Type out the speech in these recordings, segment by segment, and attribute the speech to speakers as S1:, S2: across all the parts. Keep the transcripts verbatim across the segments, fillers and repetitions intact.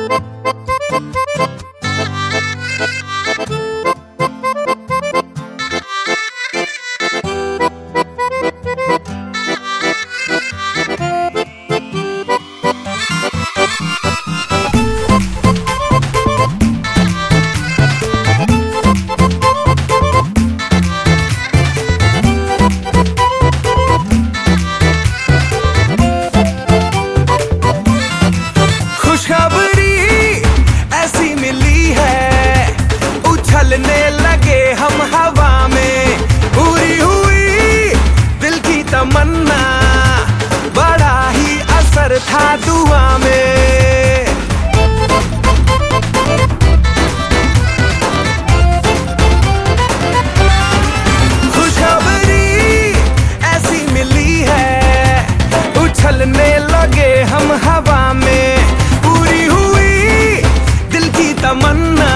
S1: चलने लगे हम हवा में, पूरी हुई दिल की तमन्ना, बड़ा ही असर था दुआ में। खुशखबरी ऐसी मिली है, उछलने लगे हम हवा में, पूरी हुई दिल की तमन्ना,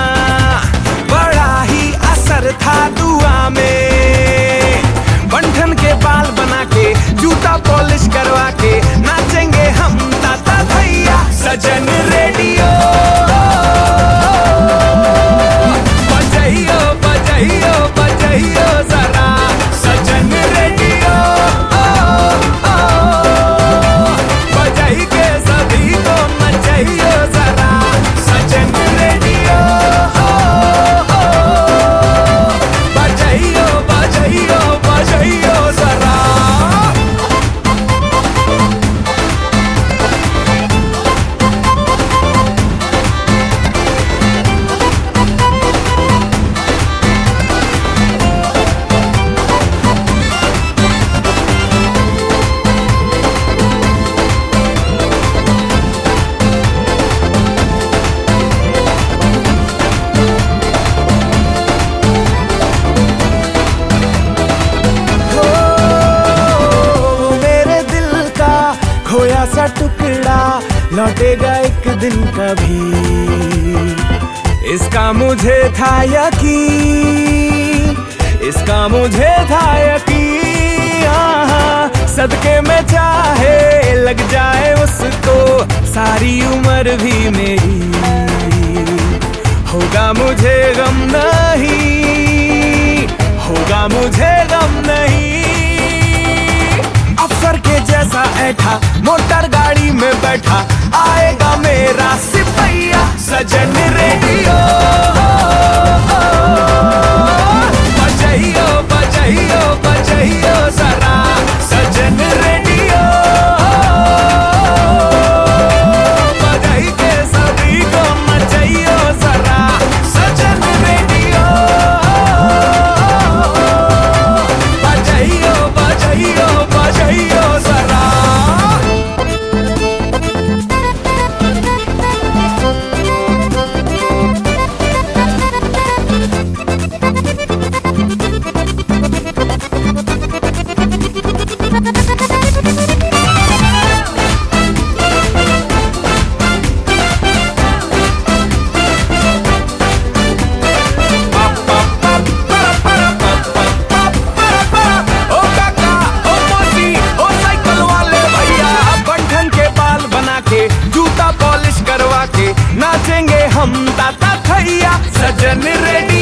S1: था दुआ में। बंधन के बाल बना के, जूता पॉलिश करवा के, नाचेंगे हम ताता भैया। सजन रेडियो बजाइयो बजाइयो बजाइयो जरा, सजन रेडियो बजाई के सभी को नचाइयो जरा, सजन रेडियो खोया सा टुकड़ा लौटेगा एक दिन कभी, इसका मुझे था यकीन, इसका मुझे था यकीन। हाँ, सदके में चाहे लग जाए उसको सारी उम्र भी मेरी, होगा मुझे गम नहीं, होगा मुझे गम नहीं। अफसर के जैसा ऐठा मोटर गाड़ी में बैठा, आएगा मेरा सिपहिया। सजन रेडियो बजाइयो बजाइयो बजाइयो जरा, सजन रेडियो बजाई के सभी को नचाइयो जरा, सजन रेडियो बजाइयो बजाइयो बजाइयो जरा। जूता पॉलिश करवा के नाचेंगे हम ताता भैया। सजन रेडी